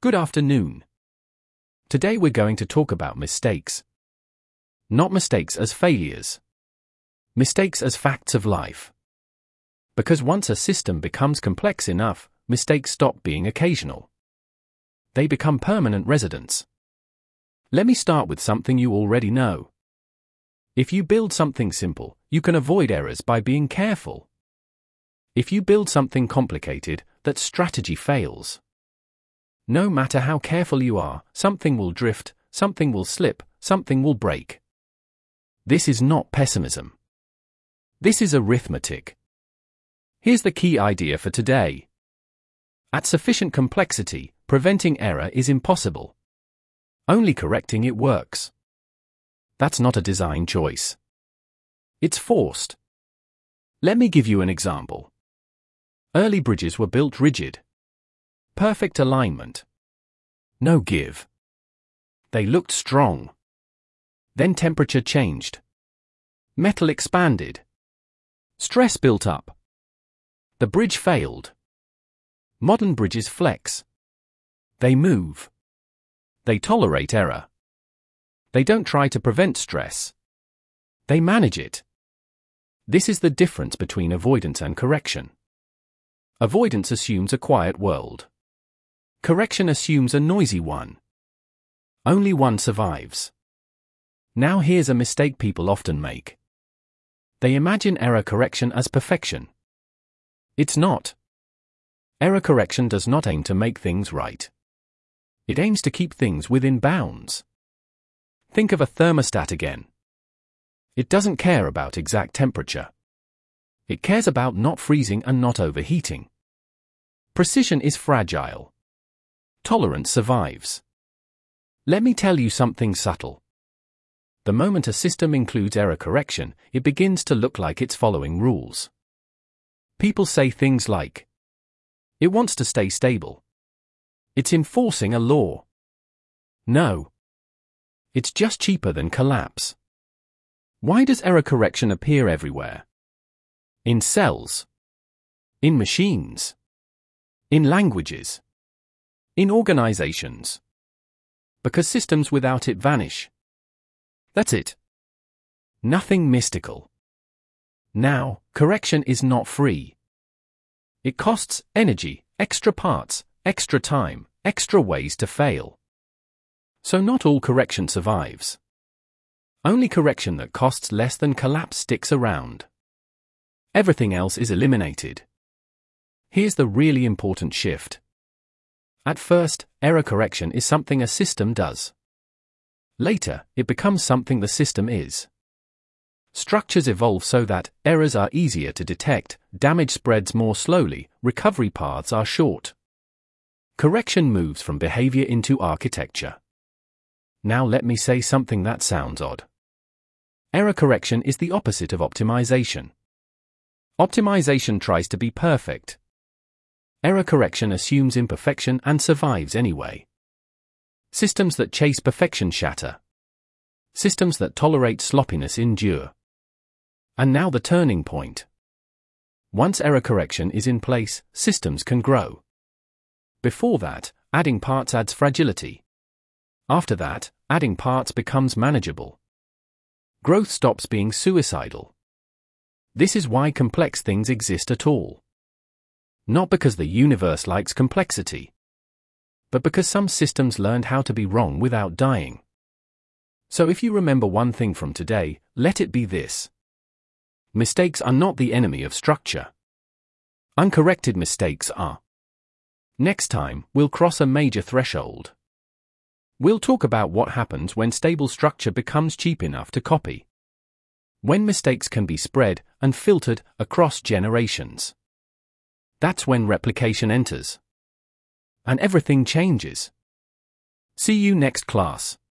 Good afternoon. Today we're going to talk about mistakes. Not mistakes as failures. Mistakes as facts of life. Because once a system becomes complex enough, mistakes stop being occasional. They become permanent residents. Let me start with something you already know. If you build something simple, you can avoid errors by being careful. If you build something complicated, that strategy fails. No matter how careful you are, something will drift, something will slip, something will break. This is not pessimism. This is arithmetic. Here's the key idea for today. At sufficient complexity, preventing error is impossible. Only correcting it works. That's not a design choice. It's forced. Let me give you an example. Early bridges were built rigid. Perfect alignment. No give. They looked strong. Then temperature changed. Metal expanded. Stress built up. The bridge failed. Modern bridges flex. They move. They tolerate error. They don't try to prevent stress. They manage it. This is the difference between avoidance and correction. Avoidance assumes a quiet world. Correction assumes a noisy one. Only one survives. Now here's a mistake people often make. They imagine error correction as perfection. It's not. Error correction does not aim to make things right. It aims to keep things within bounds. Think of a thermostat again. It doesn't care about exact temperature. It cares about not freezing and not overheating. Precision is fragile. Tolerance survives. Let me tell you something subtle. The moment a system includes error correction, it begins to look like it's following rules. People say things like, "It wants to stay stable. It's enforcing a law." No. It's just cheaper than collapse. Why does error correction appear everywhere? In cells. In machines. In languages. In organizations. Because systems without it vanish. That's it. Nothing mystical. Now, correction is not free. It costs energy, extra parts, extra time, extra ways to fail. So not all correction survives. Only correction that costs less than collapse sticks around. Everything else is eliminated. Here's the really important shift. At first, error correction is something a system does. Later, it becomes something the system is. Structures evolve so that errors are easier to detect, damage spreads more slowly, recovery paths are short. Correction moves from behavior into architecture. Now let me say something that sounds odd. Error correction is the opposite of optimization. Optimization tries to be perfect. Error correction assumes imperfection and survives anyway. Systems that chase perfection shatter. Systems that tolerate sloppiness endure. And now the turning point. Once error correction is in place, systems can grow. Before that, adding parts adds fragility. After that, adding parts becomes manageable. Growth stops being suicidal. This is why complex things exist at all. Not because the universe likes complexity, but because some systems learned how to be wrong without dying. So if you remember one thing from today, let it be this. Mistakes are not the enemy of structure. Uncorrected mistakes are. Next time, we'll cross a major threshold. We'll talk about what happens when stable structure becomes cheap enough to copy. When mistakes can be spread and filtered across generations. That's when replication enters. And everything changes. See you next class.